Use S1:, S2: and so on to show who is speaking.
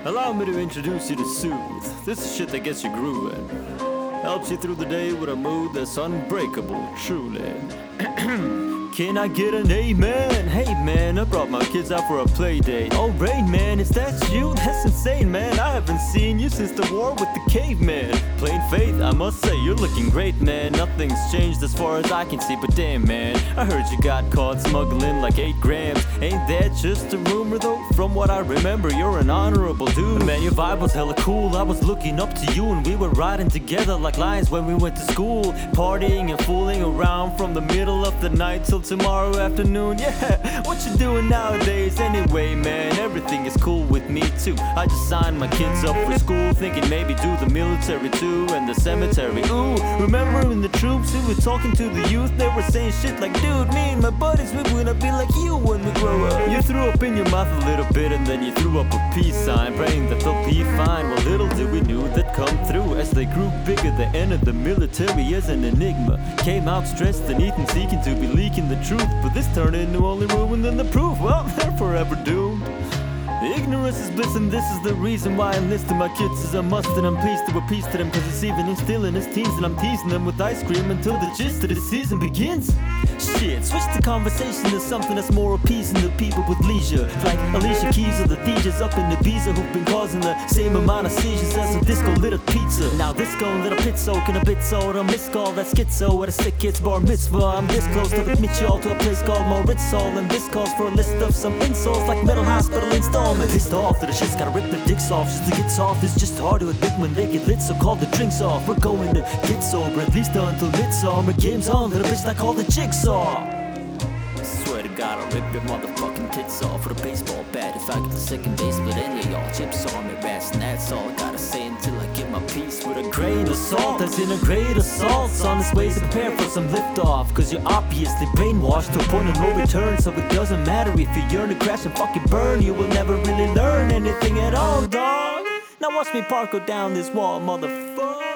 S1: Allow me to introduce you to Soothe. This is shit that gets you grooving. Helps you through the day with a mood that's unbreakable, truly. Can I get an amen? Hey man, I brought my kids out for a play date. Oh Rain man, is that you? That's insane man, I haven't seen you since the war with the caveman. Plain faith, I must say you're looking great man. Nothing's changed as far as I can see, but damn man, I heard you got caught smuggling like 8 grams. Ain't that just a rumor though? From what I remember, you're an honorable dude. Man, your vibe was hella cool, I was looking up to you, and we were riding together like lions when we went to school. Partying and fooling around from the middle of the night till tomorrow afternoon. Yeah, what you doing nowadays anyway man? Everything is cool with me too. I just signed my kids up for school, thinking maybe do the military too and the cemetery. Ooh, remember in the troops we were talking to the youth, they were saying shit like, dude, me and my buddies, we wanna be like you when we grow up. You threw up in your mouth a little bit and then you threw up a peace sign, praying that they'll be fine. Well, little did we knew that come through. As they grew bigger, they entered the military as an enigma. Came out stressed and eating, seeking to be leaking the truth, but this turned into only ruin than the proof. Well, they're forever doomed. Ignorance is bliss, and this is the reason why I enlisted my kids as a must. And I'm pleased to appease to them, cause it's even instilling his teens, and I'm teasing them with ice cream until the gist of the season begins. Shit, switch the conversation to something that's more appeasing to people with leisure, like Alicia Keys or the DJs up in Ibiza who've been causing the same amount of seizures as a disco little pizza. Now disco little pit soak and a bit soda, miss call that schizo at a sick kid's bar mitzvah. I'm this close to admit y'all to a place called Moritzal, and this calls for a list of some insults like mental hospital installment. Pissed off that the shit's gotta rip their dicks off just to get soft. It's just hard to admit when they get lit, so call the drinks off. We're going to get sober, at least until midsummer. Game's on, little bitch, I call the jigsaw. Swear to God, I'll rip your motherfucking tits off with a baseball bat if I get the second base. But any of y'all chips on me, rats, and that's all I gotta say until I get my piece with a grain of salt. As in a great assault's on its way to prepare for some liftoff, cause you're obviously brainwashed to a point of no return. So it doesn't matter if you yearn to crash and fucking burn, you will never really learn anything at all, dog. Now watch me parkour down this wall, motherfucker.